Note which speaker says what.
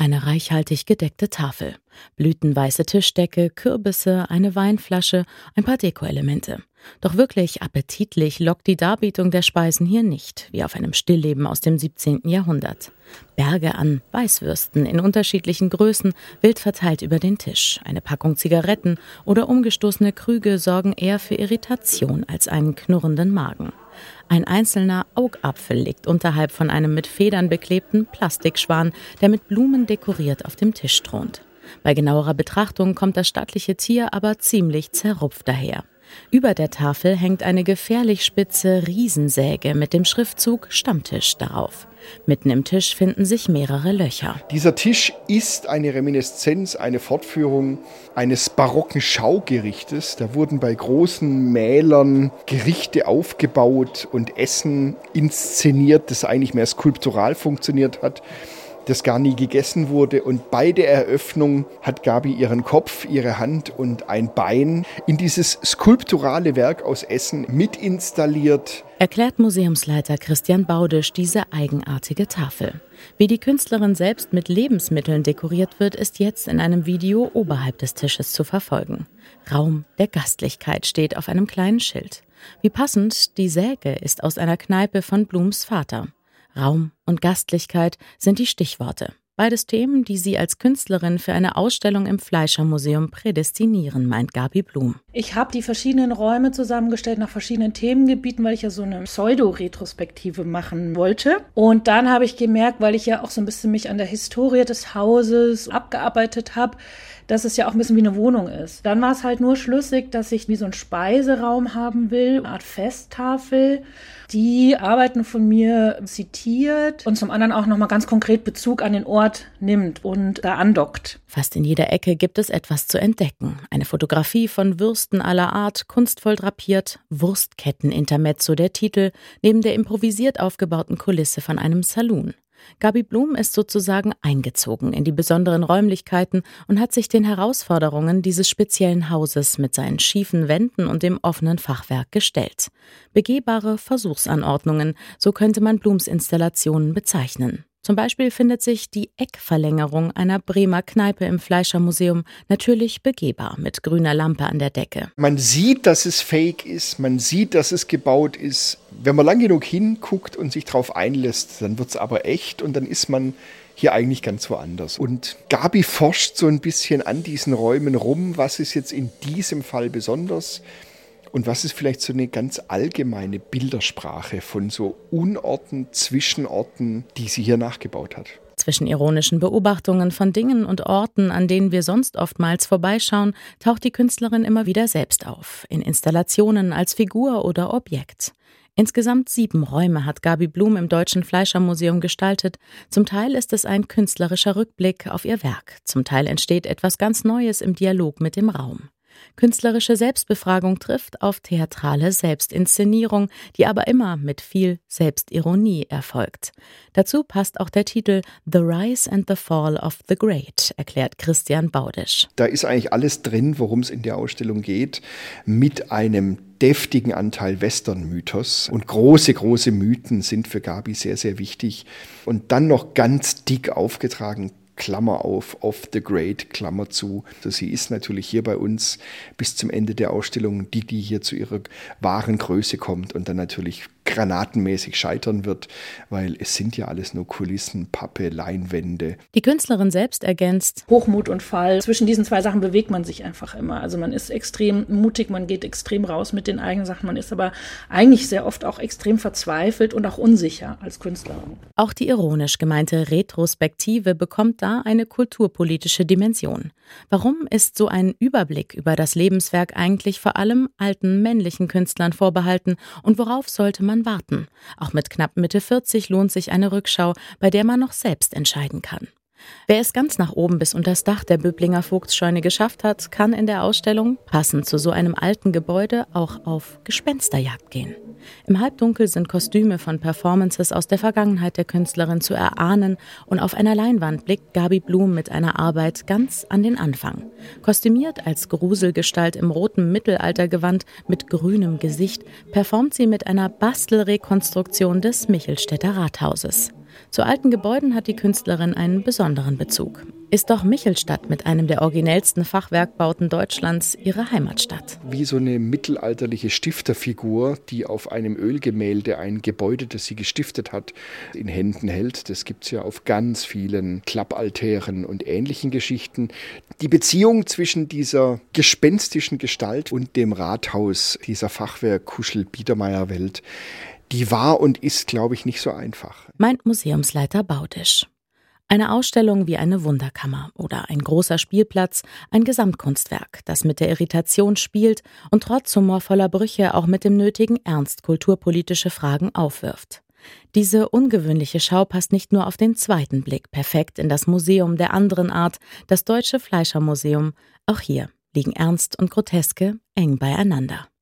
Speaker 1: Eine reichhaltig gedeckte Tafel, blütenweiße Tischdecke, Kürbisse, eine Weinflasche, ein paar Dekoelemente. Doch wirklich appetitlich lockt die Darbietung der Speisen hier nicht, wie auf einem Stillleben aus dem 17. Jahrhundert. Berge an Weißwürsten in unterschiedlichen Größen, wild verteilt über den Tisch. Eine Packung Zigaretten oder umgestoßene Krüge sorgen eher für Irritation als einen knurrenden Magen. Ein einzelner Augapfel liegt unterhalb von einem mit Federn beklebten Plastikschwan, der mit Blumen dekoriert auf dem Tisch thront. Bei genauerer Betrachtung kommt das stattliche Tier aber ziemlich zerrupft daher. Über der Tafel hängt eine gefährlich spitze Riesensäge mit dem Schriftzug Stammtisch darauf. Mitten im Tisch finden sich mehrere Löcher.
Speaker 2: Dieser Tisch ist eine Reminiszenz, eine Fortführung eines barocken Schaugerichtes. Da wurden bei großen Mälern Gerichte aufgebaut und Essen inszeniert, das eigentlich mehr skulptural funktioniert hat, das gar nie gegessen wurde. Und bei der Eröffnung hat Gabi ihren Kopf, ihre Hand und ein Bein in dieses skulpturale Werk aus Essen mit installiert.
Speaker 1: Erklärt Museumsleiter Christian Baudisch diese eigenartige Tafel. Wie die Künstlerin selbst mit Lebensmitteln dekoriert wird, ist jetzt in einem Video oberhalb des Tisches zu verfolgen. Raum der Gastlichkeit steht auf einem kleinen Schild. Wie passend, die Säge ist aus einer Kneipe von Blums Vater. Raum und Gastlichkeit sind die Stichworte. Beides Themen, die sie als Künstlerin für eine Ausstellung im Fleischermuseum prädestinieren, meint Gabi Blum.
Speaker 3: Ich habe die verschiedenen Räume zusammengestellt nach verschiedenen Themengebieten, weil ich ja so eine Pseudo-Retrospektive machen wollte. Und dann habe ich gemerkt, weil ich ja auch so ein bisschen mich an der Historie des Hauses abgearbeitet habe, dass es ja auch ein bisschen wie eine Wohnung ist. Dann war es halt nur schlüssig, dass ich wie so einen Speiseraum haben will, eine Art Festtafel, die Arbeiten von mir zitiert und zum anderen auch nochmal ganz konkret Bezug an den Ort nimmt und da andockt.
Speaker 1: Fast in jeder Ecke gibt es etwas zu entdecken. Eine Fotografie von Würsten aller Art, kunstvoll drapiert, Wurstketten-Intermezzo der Titel, neben der improvisiert aufgebauten Kulisse von einem Saloon. Gabi Blum ist sozusagen eingezogen in die besonderen Räumlichkeiten und hat sich den Herausforderungen dieses speziellen Hauses mit seinen schiefen Wänden und dem offenen Fachwerk gestellt. Begehbare Versuchsanordnungen, so könnte man Blums Installationen bezeichnen. Zum Beispiel findet sich die Eckverlängerung einer Bremer Kneipe im Fleischermuseum natürlich begehbar mit grüner Lampe an der Decke.
Speaker 2: Man sieht, dass es fake ist, man sieht, dass es gebaut ist. Wenn man lang genug hinguckt und sich darauf einlässt, dann wird es aber echt und dann ist man hier eigentlich ganz woanders. Und Gabi forscht so ein bisschen an diesen Räumen rum, was ist jetzt in diesem Fall besonders. Und was ist vielleicht so eine ganz allgemeine Bildersprache von so Unorten, Zwischenorten, die sie hier nachgebaut hat?
Speaker 1: Zwischen ironischen Beobachtungen von Dingen und Orten, an denen wir sonst oftmals vorbeischauen, taucht die Künstlerin immer wieder selbst auf, in Installationen als Figur oder Objekt. Insgesamt 7 Räume hat Gabi Blum im Deutschen Fleischermuseum gestaltet. Zum Teil ist es ein künstlerischer Rückblick auf ihr Werk, zum Teil entsteht etwas ganz Neues im Dialog mit dem Raum. Künstlerische Selbstbefragung trifft auf theatrale Selbstinszenierung, die aber immer mit viel Selbstironie erfolgt. Dazu passt auch der Titel The Rise and the Fall of the Great, erklärt Christian Baudisch.
Speaker 2: Da ist eigentlich alles drin, worum es in der Ausstellung geht, mit einem deftigen Anteil Western-Mythos. Und große, große Mythen sind für Gabi sehr, sehr wichtig. Und dann noch ganz dick aufgetragen, Klammer auf, of the Great, Klammer zu. Also sie ist natürlich hier bei uns bis zum Ende der Ausstellung die hier zu ihrer wahren Größe kommt und dann natürlich granatenmäßig scheitern wird, weil es sind ja alles nur Kulissen, Pappe, Leinwände.
Speaker 1: Die Künstlerin selbst ergänzt:
Speaker 3: Hochmut und Fall. Zwischen diesen 2 Sachen bewegt man sich einfach immer. Also man ist extrem mutig, man geht extrem raus mit den eigenen Sachen, man ist aber eigentlich sehr oft auch extrem verzweifelt und auch unsicher als Künstlerin.
Speaker 1: Auch die ironisch gemeinte Retrospektive bekommt da eine kulturpolitische Dimension. Warum ist so ein Überblick über das Lebenswerk eigentlich vor allem alten männlichen Künstlern vorbehalten und worauf sollte man warten? Auch mit knapp Mitte 40 lohnt sich eine Rückschau, bei der man noch selbst entscheiden kann. Wer es ganz nach oben bis unters Dach der Böblinger Vogtsscheune geschafft hat, kann in der Ausstellung, passend zu so einem alten Gebäude, auch auf Gespensterjagd gehen. Im Halbdunkel sind Kostüme von Performances aus der Vergangenheit der Künstlerin zu erahnen und auf einer Leinwand blickt Gabi Blum mit einer Arbeit ganz an den Anfang. Kostümiert als Gruselgestalt im roten Mittelaltergewand mit grünem Gesicht performt sie mit einer Bastelrekonstruktion des Michelstädter Rathauses. Zu alten Gebäuden hat die Künstlerin einen besonderen Bezug. Ist doch Michelstadt mit einem der originellsten Fachwerkbauten Deutschlands ihre Heimatstadt.
Speaker 2: Wie so eine mittelalterliche Stifterfigur, die auf einem Ölgemälde ein Gebäude, das sie gestiftet hat, in Händen hält. Das gibt es ja auf ganz vielen Klappaltären und ähnlichen Geschichten. Die Beziehung zwischen dieser gespenstischen Gestalt und dem Rathaus, dieser Fachwerk-Kuschel-Biedermeier-Welt, die war und ist, glaube ich, nicht so einfach.
Speaker 1: Meint Museumsleiter Baudisch. Eine Ausstellung wie eine Wunderkammer oder ein großer Spielplatz, ein Gesamtkunstwerk, das mit der Irritation spielt und trotz humorvoller Brüche auch mit dem nötigen Ernst kulturpolitische Fragen aufwirft. Diese ungewöhnliche Schau passt nicht nur auf den zweiten Blick perfekt in das Museum der anderen Art, das Deutsche Fleischermuseum. Auch hier liegen Ernst und Groteske eng beieinander.